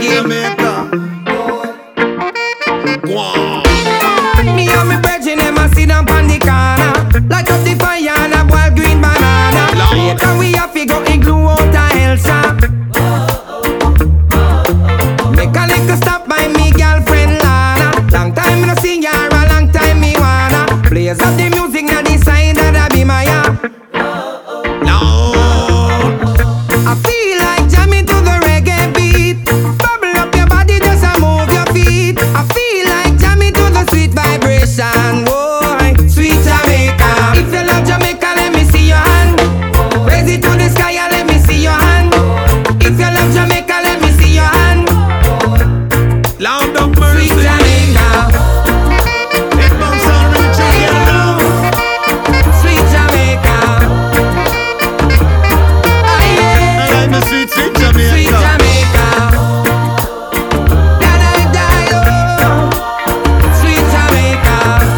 reggae. Wow. Me and me brethren, them a sit down on the corner, light up the fire and a boil green banana. Later we have to go igloo out a Elsa. Make a little stop by me girlfriend Lana. Long time me no see her, a long time me wanna. Blaze up the music na the side of the be my I feel like jamming to the reggae beat. Bubble up your body, just a move your feet. I feel like jamming to the sweet vibration. Boy, sweet Jamaica. If you love Jamaica, let me see your hand. Raise it to the sky and let me see your hand. If you love Jamaica, let me see your hand. Lord of mercy. Sweet Jamaica. It bounce and reach again now. Sweet Jamaica. I like my sweet, sweet Jamaica. Sweet Jamaica. Die, oh. Sweet Jamaica.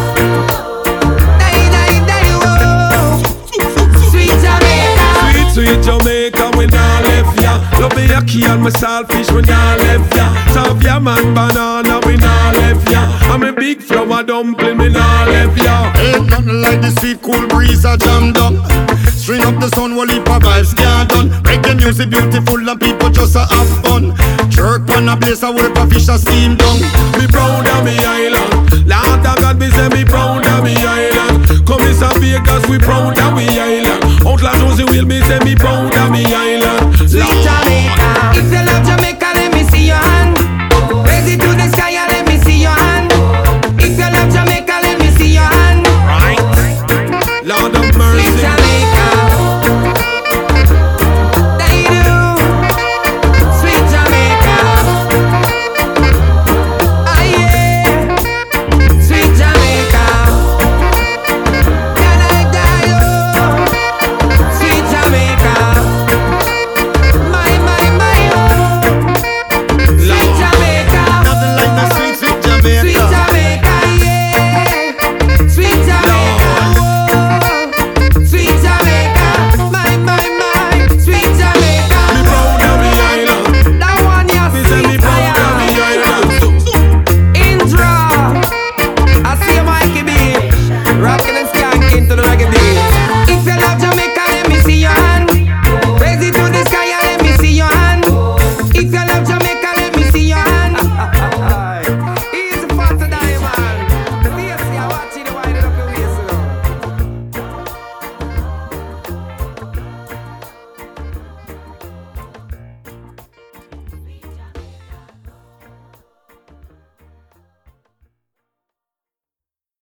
Die, oh. Sweet Jamaica. Sweet, sweet Jamaica, we nah left ya. Love me a key and my saltfish, we nah left ya. Savia man banana, we nah left ya. I'm a big flower dumpling, we nah left ya. Ain't nothing like the sweet cool breeze a jam down. String up the sun, while heap of vibes can't done. Reggae music beautiful and people just a have fun. Jerk on a place a whole a fish a steam down. Me proud of me island. Lord of God, me say me proud of me island. Come in San Vegas, we proud of me island. Outlaw Josie will me say me proud of me island. Sweet Jamaica. If you love Jamaica,